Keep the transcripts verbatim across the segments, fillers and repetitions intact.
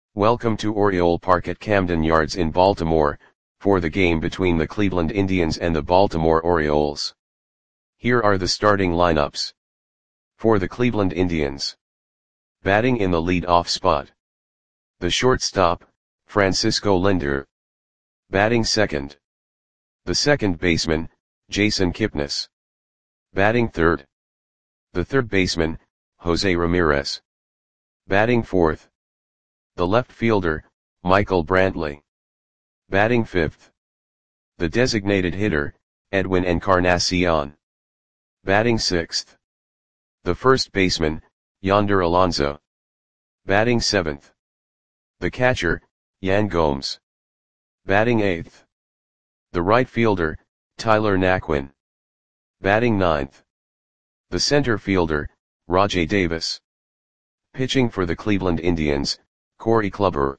Welcome to Oriole Park at Camden Yards in Baltimore, for the game between the Cleveland Indians and the Baltimore Orioles. Here are the starting lineups. For the Cleveland Indians. Batting in the lead-off spot. The shortstop, Francisco Lindor. Batting second. The second baseman, Jason Kipnis. Batting third. The third baseman, Jose Ramirez. Batting fourth. The left fielder, Michael Brantley. Batting fifth. The designated hitter, Edwin Encarnacion. Batting sixth. The first baseman, Yonder Alonso. Batting seventh. The catcher, Yan Gomes. Batting eighth. The right fielder, Tyler Naquin. Batting ninth. The center fielder, Rajai Davis. Pitching for the Cleveland Indians, Corey Kluber.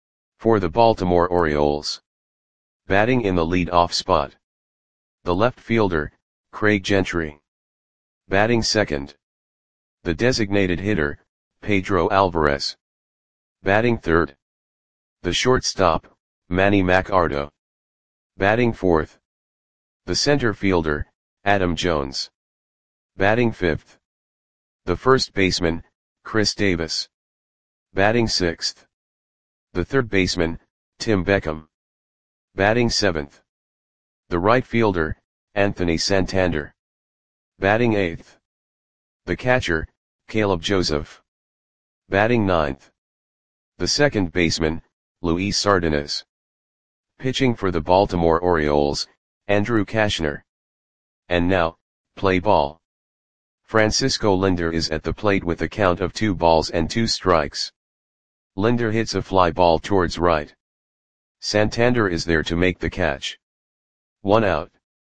For the Baltimore Orioles. Batting in the lead-off spot. The left fielder, Craig Gentry. Batting second. The designated hitter, Pedro Alvarez. Batting third. The shortstop, Manny Machado. Batting fourth. The center fielder, Adam Jones. Batting fifth. The first baseman, Chris Davis. Batting sixth. The third baseman, Tim Beckham. Batting seventh. The right fielder, Anthony Santander. Batting eighth. The catcher, Caleb Joseph. Batting ninth. The second baseman, Luis Sardinas. Pitching for the Baltimore Orioles, Andrew Cashner. And now, play ball. Francisco Lindor is at the plate with a count of two balls and two strikes. Lindor hits a fly ball towards right. Santander is there to make the catch. One out.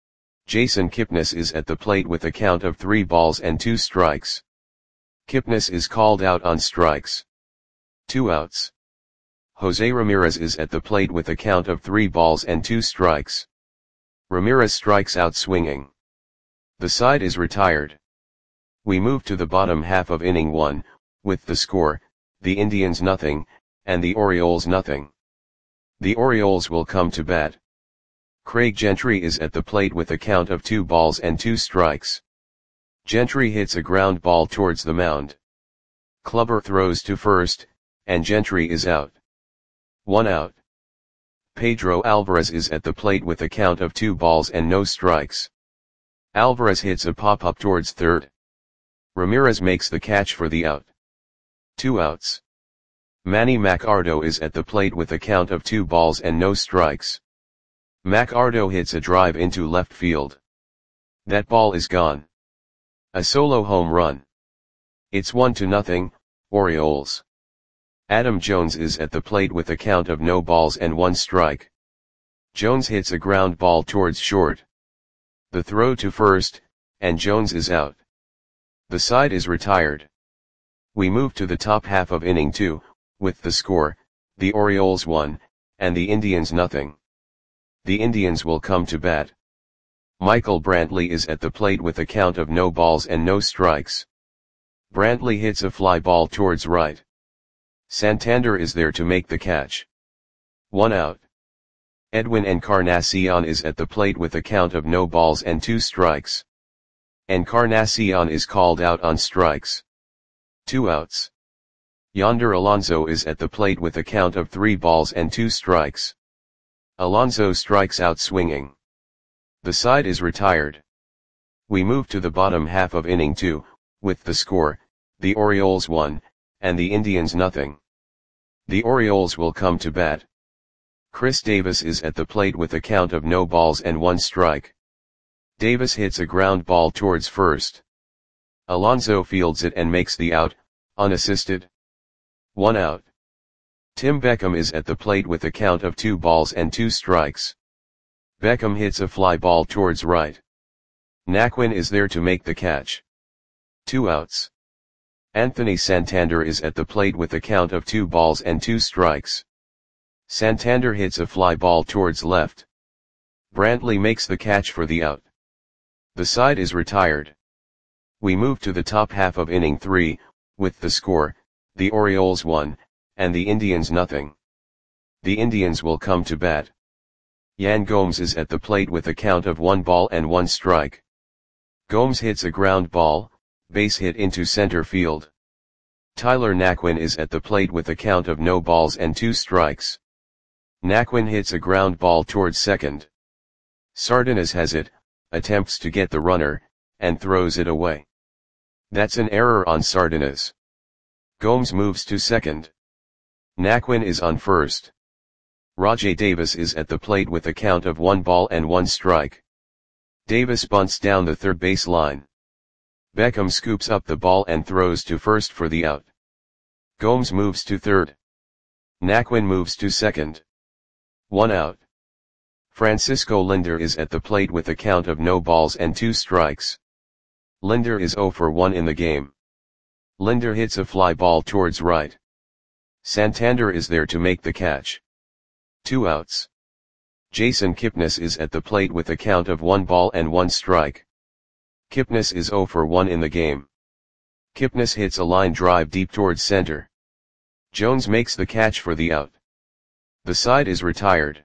Jason Kipnis is at the plate with a count of three balls and two strikes. Kipnis is called out on strikes. Two outs. Jose Ramirez is at the plate with a count of three balls and two strikes. Ramirez strikes out swinging. The side is retired. We move to the bottom half of inning one, with the score, the Indians nothing, and the Orioles nothing. The Orioles will come to bat. Craig Gentry is at the plate with a count of two balls and two strikes. Gentry hits a ground ball towards the mound. Kluber throws to first, and Gentry is out. One out. Pedro Alvarez is at the plate with a count of two balls and no strikes. Alvarez hits a pop-up towards third. Ramirez makes the catch for the out. Two outs. Manny Machado is at the plate with a count of two balls and no strikes. Machado hits a drive into left field. That ball is gone. A solo home run. It's one to nothing, Orioles. Adam Jones is at the plate with a count of no balls and one strike. Jones hits a ground ball towards short. The throw to first, and Jones is out. The side is retired. We move to the top half of inning two, with the score, the Orioles one, and the Indians nothing. The Indians will come to bat. Michael Brantley is at the plate with a count of no balls and no strikes. Brantley hits a fly ball towards right. Santander is there to make the catch. One out. Edwin Encarnacion is at the plate with a count of no balls and two strikes. Encarnacion is called out on strikes. Two outs. Yonder Alonso is at the plate with a count of three balls and two strikes. Alonso strikes out swinging. The side is retired. We move to the bottom half of inning two, with the score, the Orioles one, and the Indians nothing. The Orioles will come to bat. Chris Davis is at the plate with a count of no balls and one strike. Davis hits a ground ball towards first. Alonso fields it and makes the out, unassisted. One out. Tim Beckham is at the plate with a count of two balls and two strikes. Beckham hits a fly ball towards right. Naquin is there to make the catch. Two outs. Anthony Santander is at the plate with a count of two balls and two strikes. Santander hits a fly ball towards left. Brantley makes the catch for the out. The side is retired. We move to the top half of inning three, with the score, the Orioles one, and the Indians nothing. The Indians will come to bat. Yan Gomes is at the plate with a count of one ball and one strike. Gomes hits a ground ball, base hit into center field. Tyler Naquin is at the plate with a count of no balls and two strikes. Naquin hits a ground ball towards second. Sardinas has it, attempts to get the runner, and throws it away. That's an error on Sardinas. Gomes moves to second. Naquin is on first. Rajai Davis is at the plate with a count of one ball and one strike. Davis bunts down the third base line. Beckham scoops up the ball and throws to first for the out. Gomes moves to third. Naquin moves to second. One out. Francisco Lindor is at the plate with a count of no balls and two strikes. Lindor is zero for one in the game. Lindor hits a fly ball towards right. Santander is there to make the catch. Two outs. Jason Kipnis is at the plate with a count of one ball and one strike. Kipnis is zero for one in the game. Kipnis hits a line drive deep towards center. Jones makes the catch for the out. The side is retired.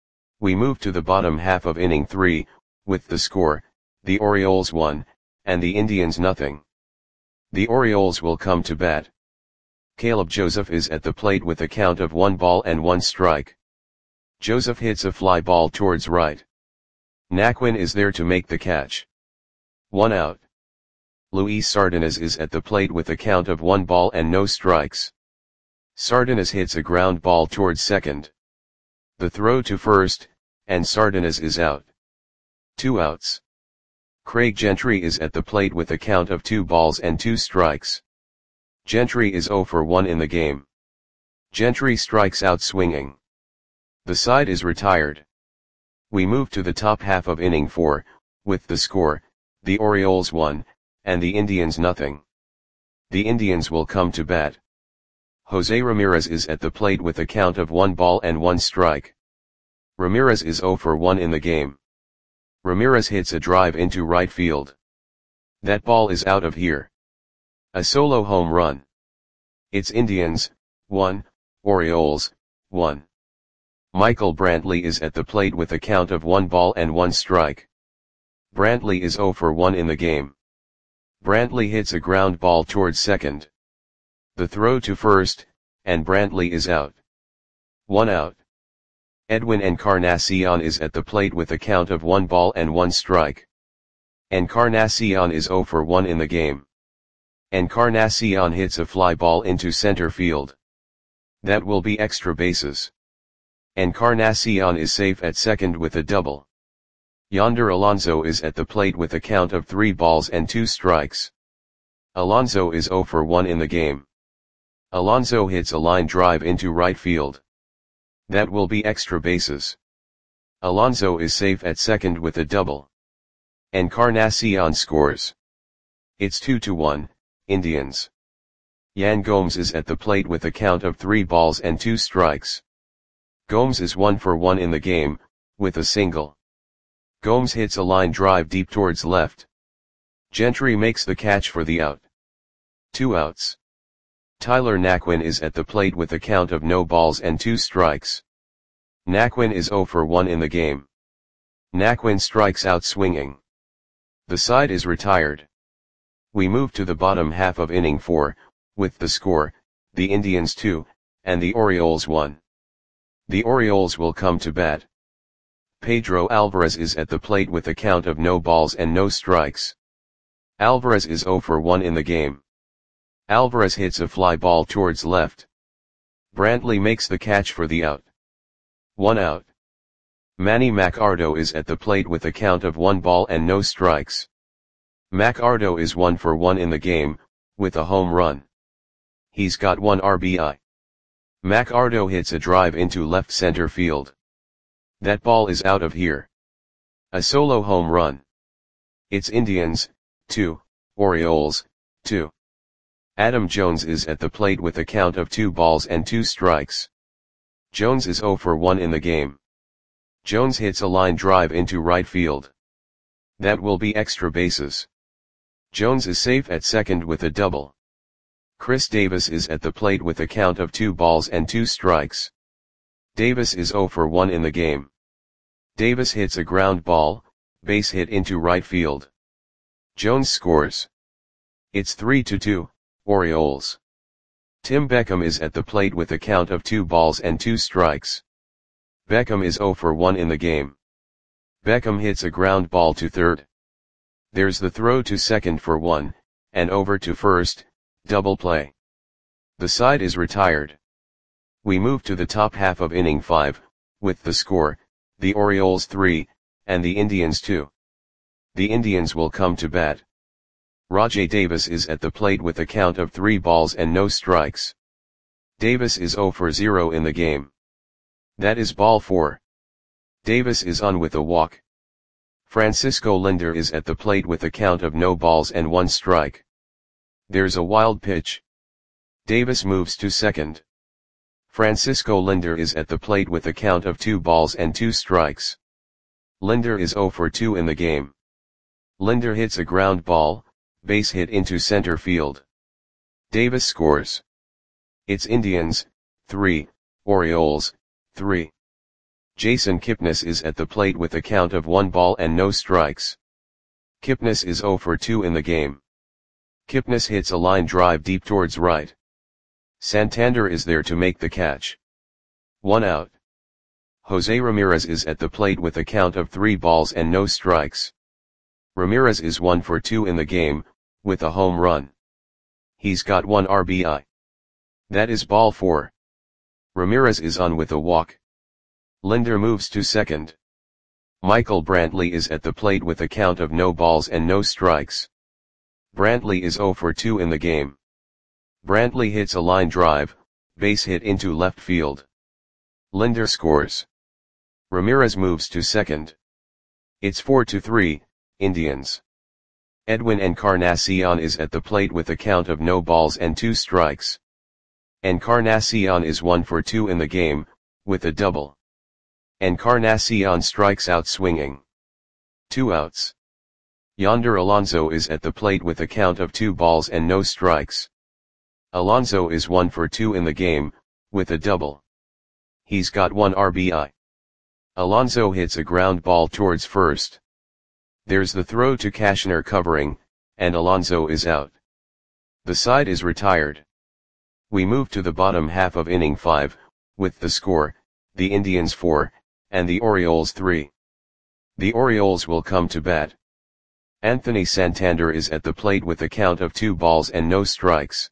We move to the bottom half of inning three, with the score, the Orioles one, and the Indians nothing. The Orioles will come to bat. Caleb Joseph is at the plate with a count of one ball and one strike. Joseph hits a fly ball towards right. Naquin is there to make the catch. One out. Luis Sardinas is at the plate with a count of one ball and no strikes. Sardinas hits a ground ball towards second. The throw to first, and Sardinas is out. Two outs. Craig Gentry is at the plate with a count of two balls and two strikes. Gentry is zero for one in the game. Gentry strikes out swinging. The side is retired. We move to the top half of inning four, with the score, the Orioles one, and the Indians nothing. The Indians will come to bat. Jose Ramirez is at the plate with a count of one ball and one strike. Ramirez is zero for one in the game. Ramirez hits a drive into right field. That ball is out of here. A solo home run. It's Indians, one, Orioles, one. Michael Brantley is at the plate with a count of one ball and one strike. Brantley is zero for one in the game. Brantley hits a ground ball towards second. The throw to first, and Brantley is out. One out. Edwin Encarnacion is at the plate with a count of one ball and one strike. Encarnacion is zero for one in the game. Encarnacion hits a fly ball into center field. That will be extra bases. Encarnacion is safe at second with a double. Yonder Alonso is at the plate with a count of three balls and two strikes. Alonso is zero for one in the game. Alonso hits a line drive into right field. That will be extra bases. Alonso is safe at second with a double. Encarnacion scores. It's two to one, Indians. Yan Gomes is at the plate with a count of three balls and two strikes. Gomes is one for one in the game, with a single. Gomes hits a line drive deep towards left. Gentry makes the catch for the out. Two outs. Tyler Naquin is at the plate with a count of no balls and two strikes. Naquin is zero for one in the game. Naquin strikes out swinging. The side is retired. We move to the bottom half of inning four, with the score, the Indians two, and the Orioles one. The Orioles will come to bat. Pedro Alvarez is at the plate with a count of no balls and no strikes. Alvarez is zero for one in the game. Alvarez hits a fly ball towards left. Brantley makes the catch for the out. One out. Manny Machado is at the plate with a count of one ball and no strikes. Machado is one for one in the game, with a home run. He's got one R B I. Machado hits a drive into left center field. That ball is out of here. A solo home run. It's Indians, two, Orioles, two. Adam Jones is at the plate with a count of two balls and two strikes. Jones is zero for one in the game. Jones hits a line drive into right field. That will be extra bases. Jones is safe at second with a double. Chris Davis is at the plate with a count of two balls and two strikes. Davis is zero for one in the game. Davis hits a ground ball, base hit into right field. Jones scores. It's three to two, Orioles. Tim Beckham is at the plate with a count of two balls and two strikes. Beckham is zero for one in the game. Beckham hits a ground ball to third. There's the throw to second for one, and over to first, double play. The side is retired. We move to the top half of inning five, with the score, the Orioles three, and the Indians two. The Indians will come to bat. Rajai Davis is at the plate with a count of three balls and no strikes. Davis is zero for zero in the game. That is ball four. Davis is on with a walk. Francisco Lindor is at the plate with a count of no balls and one strike. There's a wild pitch. Davis moves to second. Francisco Lindor is at the plate with a count of two balls and two strikes. Lindor is zero for two in the game. Lindor hits a ground ball, base hit into center field. Davis scores. It's Indians, three, Orioles, three. Jason Kipnis is at the plate with a count of one ball and no strikes. Kipnis is zero for two in the game. Kipnis hits a line drive deep towards right. Santander is there to make the catch. One out. Jose Ramirez is at the plate with a count of three balls and no strikes. Ramirez is one for two in the game, with a home run. He's got one R B I. That is ball four. Ramirez is on with a walk. Lindor moves to second. Michael Brantley is at the plate with a count of no balls and no strikes. Brantley is zero for two in the game. Brantley hits a line drive, base hit into left field. Lindor scores. Ramirez moves to second. It's four to three, Indians. Edwin Encarnacion is at the plate with a count of no balls and two strikes. Encarnacion is one for two in the game, with a double. Encarnacion strikes out swinging. Two outs. Yonder Alonso is at the plate with a count of two balls and no strikes. Alonso is one for two in the game, with a double. He's got one R B I. Alonso hits a ground ball towards first. There's the throw to Cashner covering, and Alonso is out. The side is retired. We move to the bottom half of inning five, with the score, the Indians four, and the Orioles three. The Orioles will come to bat. Anthony Santander is at the plate with a count of two balls and no strikes.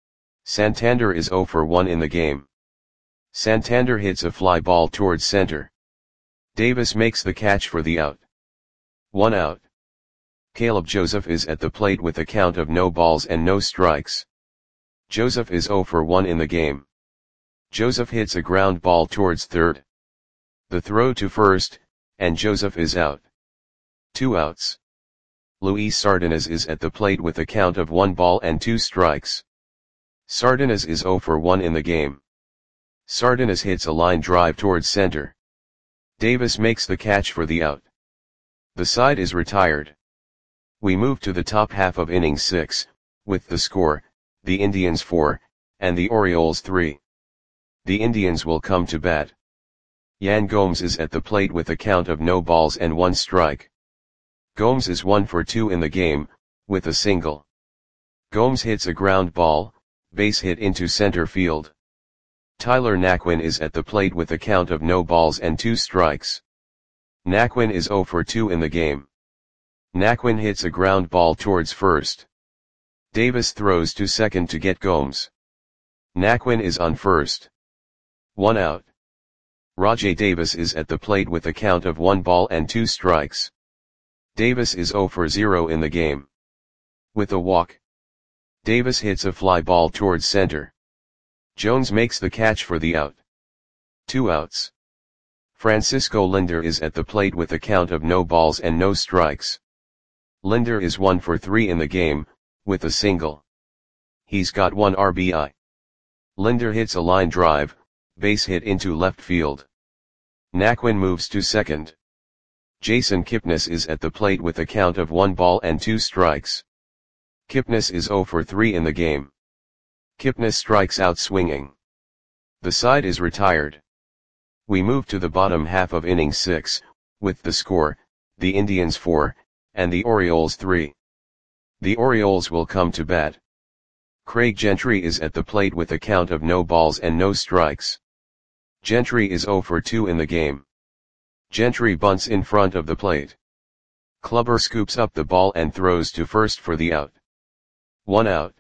Santander is zero for one in the game. Santander hits a fly ball towards center. Davis makes the catch for the out. One out. Caleb Joseph is at the plate with a count of no balls and no strikes. Joseph is zero for one in the game. Joseph hits a ground ball towards third. The throw to first, and Joseph is out. Two outs. Luis Sardinas is at the plate with a count of one ball and two strikes. Sardinas is zero for one in the game. Sardinas hits a line drive towards center. Davis makes the catch for the out. The side is retired. We move to the top half of inning six, with the score, the Indians four, and the Orioles three. The Indians will come to bat. Yan Gomes is at the plate with a count of no balls and one strike. Gomes is one for two in the game, with a single. Gomes hits a ground ball, base hit into center field. Tyler Naquin is at the plate with a count of no balls and two strikes. Naquin is zero for two in the game. Naquin hits a ground ball towards first. Davis throws to second to get Gomes. Naquin is on first. One out. Rajai Davis is at the plate with a count of one ball and two strikes. Davis is zero for zero in the game. With a walk. Davis hits a fly ball towards center. Jones makes the catch for the out. Two outs. Francisco Lindor is at the plate with a count of no balls and no strikes. Lindor is one for three in the game, with a single. He's got one R B I. Lindor hits a line drive, base hit into left field. Naquin moves to second. Jason Kipnis is at the plate with a count of one ball and two strikes. Kipnis is zero for three in the game. Kipnis strikes out swinging. The side is retired. We move to the bottom half of inning six, with the score, the Indians four, and the Orioles three. The Orioles will come to bat. Craig Gentry is at the plate with a count of no balls and no strikes. Gentry is oh for two in the game. Gentry bunts in front of the plate. Clubber scoops up the ball and throws to first for the out. One out.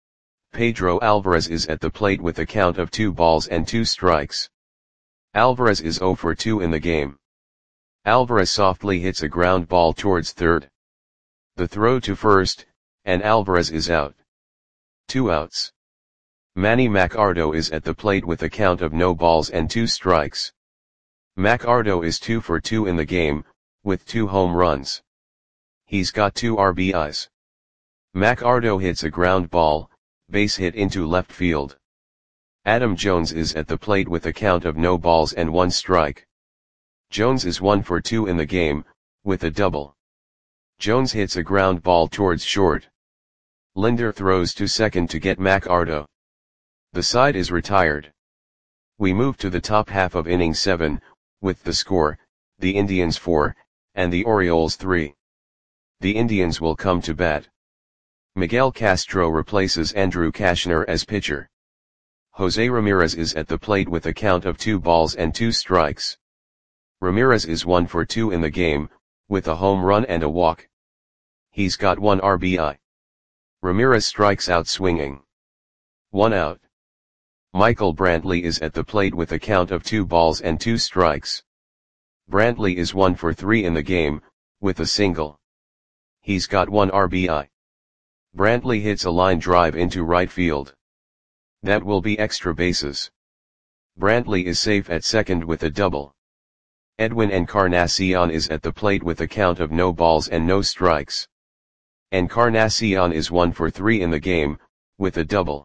Pedro Alvarez is at the plate with a count of two balls and two strikes. Alvarez is oh for two in the game. Alvarez softly hits a ground ball towards third. The throw to first, and Alvarez is out. Two outs. Manny Machado is at the plate with a count of no balls and two strikes. Machado is two for two in the game, with two home runs. He's got two R B Is. Machado hits a ground ball, base hit into left field. Adam Jones is at the plate with a count of no balls and one strike. Jones is one for two in the game, with a double. Jones hits a ground ball towards short. Linder throws to second to get Machado. The side is retired. We move to the top half of inning seven, with the score, the Indians four, and the Orioles three. The Indians will come to bat. Miguel Castro replaces Andrew Cashner as pitcher. Jose Ramirez is at the plate with a count of two balls and two strikes. Ramirez is one for two in the game, with a home run and a walk. He's got one R B I. Ramirez strikes out swinging. One out. Michael Brantley is at the plate with a count of two balls and two strikes. Brantley is one for three in the game, with a single. He's got one R B I. Brantley hits a line drive into right field. That will be extra bases. Brantley is safe at second with a double. Edwin Encarnacion is at the plate with a count of no balls and no strikes. Encarnacion is one for three in the game, with a double.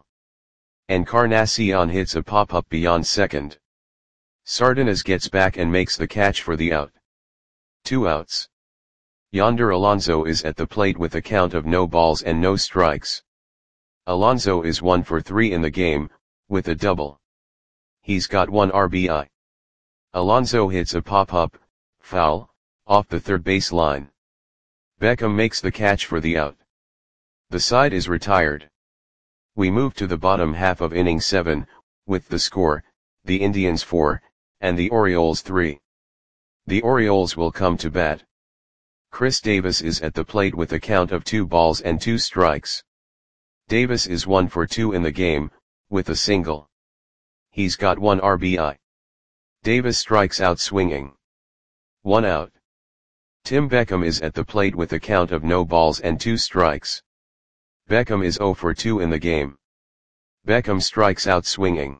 Encarnacion hits a pop-up beyond second. Sardinas gets back and makes the catch for the out. Two outs. Yonder Alonso is at the plate with a count of no balls and no strikes. Alonso is one for three in the game, with a double. He's got one R B I. Alonso hits a pop-up, foul, off the third base line. Beckham makes the catch for the out. The side is retired. We move to the bottom half of inning seven, with the score, the Indians four, and the Orioles three. The Orioles will come to bat. Chris Davis is at the plate with a count of two balls and two strikes. Davis is one for two in the game, with a single. He's got one R B I. Davis strikes out swinging. One out. Tim Beckham is at the plate with a count of no balls and two strikes. Beckham is oh for two in the game. Beckham strikes out swinging.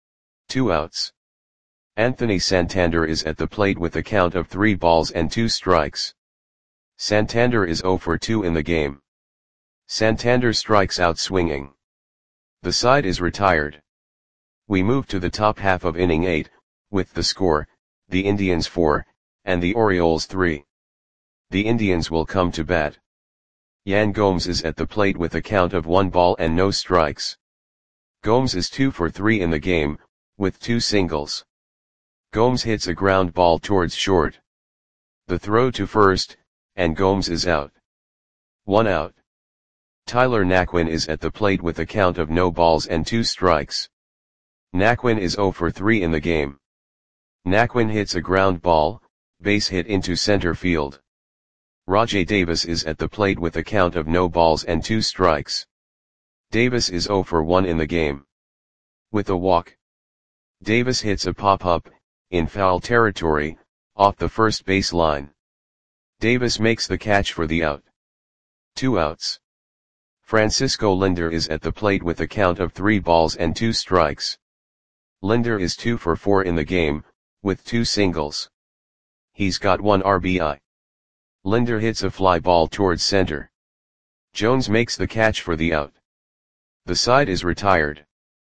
Two outs. Anthony Santander is at the plate with a count of three balls and two strikes. Santander is oh for two in the game. Santander strikes out swinging. The side is retired. We move to the top half of inning eight, with the score, the Indians four, and the Orioles three. The Indians will come to bat. Yan Gomes is at the plate with a count of one ball and no strikes. Gomes is two for three in the game, with two singles. Gomes hits a ground ball towards short. The throw to first, and Gomes is out. One out. Tyler Naquin is at the plate with a count of no balls and two strikes. Naquin is oh for three in the game. Naquin hits a ground ball, base hit into center field. Rajai Davis is at the plate with a count of no balls and two strikes. Davis is oh for one in the game. With a walk. Davis hits a pop-up, in foul territory, off the first base line. Davis makes the catch for the out. Two outs. Francisco Linder is at the plate with a count of three balls and two strikes. Linder is two for four in the game, with two singles. He's got one R B I. Linder hits a fly ball towards center. Jones makes the catch for the out. The side is retired.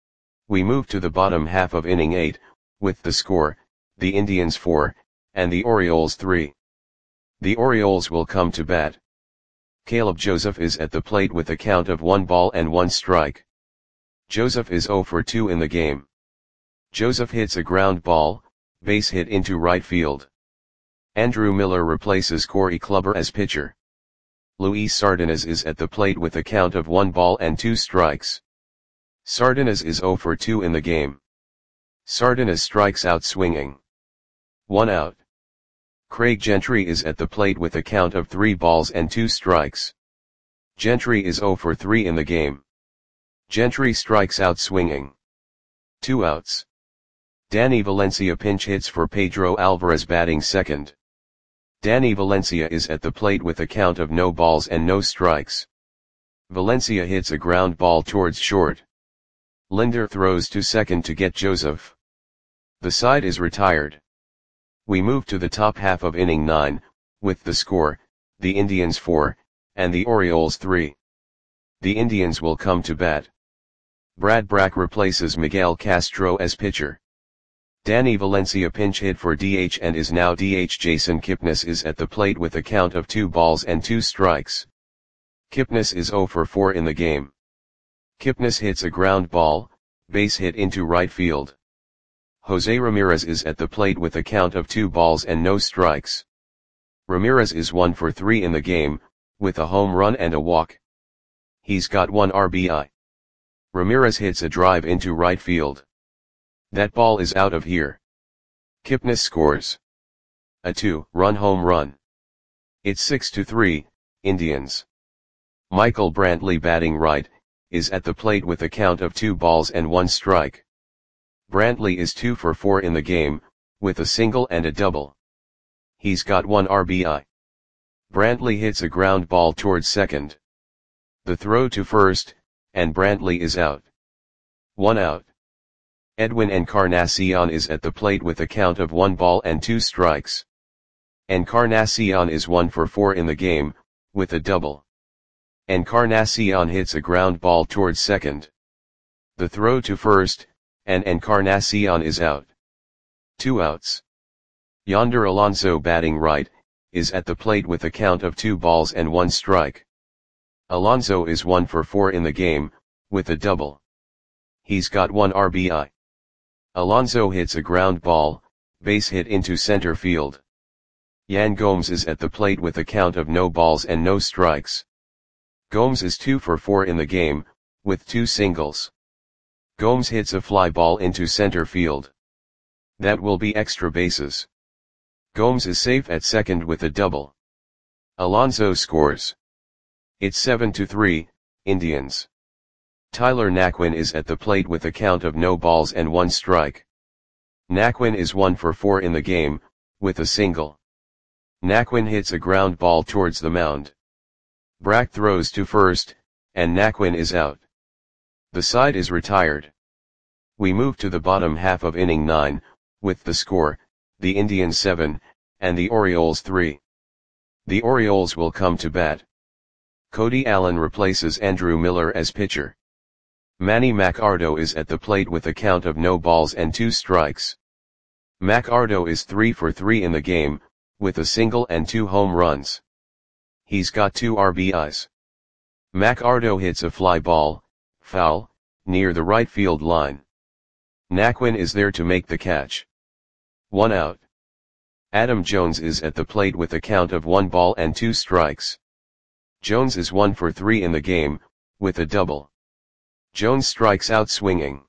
We move to the bottom half of inning eight, with the score, the Indians four, and the Orioles three. The Orioles will come to bat. Caleb Joseph is at the plate with a count of one ball and one strike. Joseph is zero for two in the game. Joseph hits a ground ball, base hit into right field. Andrew Miller replaces Corey Kluber as pitcher. Luis Sardinas is at the plate with a count of one ball and two strikes. Sardinas is zero for two in the game. Sardinas strikes out swinging. One out. Craig Gentry is at the plate with a count of three balls and two strikes. Gentry is zero for three in the game. Gentry strikes out swinging. Two outs. Danny Valencia pinch hits for Pedro Alvarez batting second. Danny Valencia is at the plate with a count of no balls and no strikes. Valencia hits a ground ball towards short. Linder throws to second to get Joseph. The side is retired. We move to the top half of inning nine, with the score, the Indians four, and the Orioles three. The Indians will come to bat. Brad Brach replaces Miguel Castro as pitcher. Danny Valencia pinch hit for D H and is now D H. Jason Kipnis is at the plate with a count of two balls and two strikes. Kipnis is zero for four in the game. Kipnis hits a ground ball, base hit into right field. Jose Ramirez is at the plate with a count of two balls and no strikes. Ramirez is one for three in the game, with a home run and a walk. He's got one R B I. Ramirez hits a drive into right field. That ball is out of here. Kipnis scores a two-run home run. It's six to three, Indians. Michael Brantley batting right, is at the plate with a count of two balls and one strike. Brantley is two for four in the game, with a single and a double. He's got one R B I. Brantley hits a ground ball towards second. The throw to first, and Brantley is out. One out. Edwin Encarnacion is at the plate with a count of one ball and two strikes. Encarnacion is one for four in the game, with a double. Encarnacion hits a ground ball towards second. The throw to first, and Encarnacion is out. Two outs. Yonder Alonso batting right, is at the plate with a count of two balls and one strike. Alonso is one for four in the game, with a double. He's got one R B I. Alonso hits a ground ball, base hit into center field. Yan Gomes is at the plate with a count of no balls and no strikes. Gomes is two for four in the game, with two singles. Gomes hits a fly ball into center field. That will be extra bases. Gomes is safe at second with a double. Alonso scores. It's seven to three, Indians. Tyler Naquin is at the plate with a count of no balls and one strike. Naquin is one for four in the game, with a single. Naquin hits a ground ball towards the mound. Brach throws to first, and Naquin is out. The side is retired. We move to the bottom half of inning nine, with the score, the Indians seven, and the Orioles three. The Orioles will come to bat. Cody Allen replaces Andrew Miller as pitcher. Manny Machado is at the plate with a count of no balls and two strikes. Machado is three for three in the game, with a single and two home runs. He's got two R B Is. Machado hits a fly ball, foul, near the right field line. Naquin is there to make the catch. One out. Adam Jones is at the plate with a count of one ball and two strikes. Jones is one for three in the game, with a double. Jones strikes out swinging.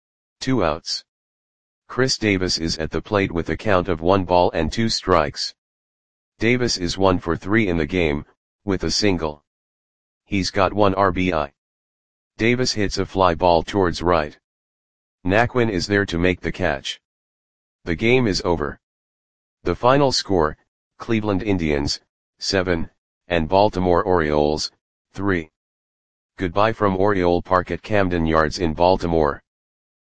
Two outs. Chris Davis is at the plate with a count of one ball and two strikes. Davis is one for three in the game, with a single. He's got one R B I. Davis hits a fly ball towards right. Naquin is there to make the catch. The game is over. The final score, Cleveland Indians, seven, and Baltimore Orioles, three. Goodbye from Oriole Park at Camden Yards in Baltimore.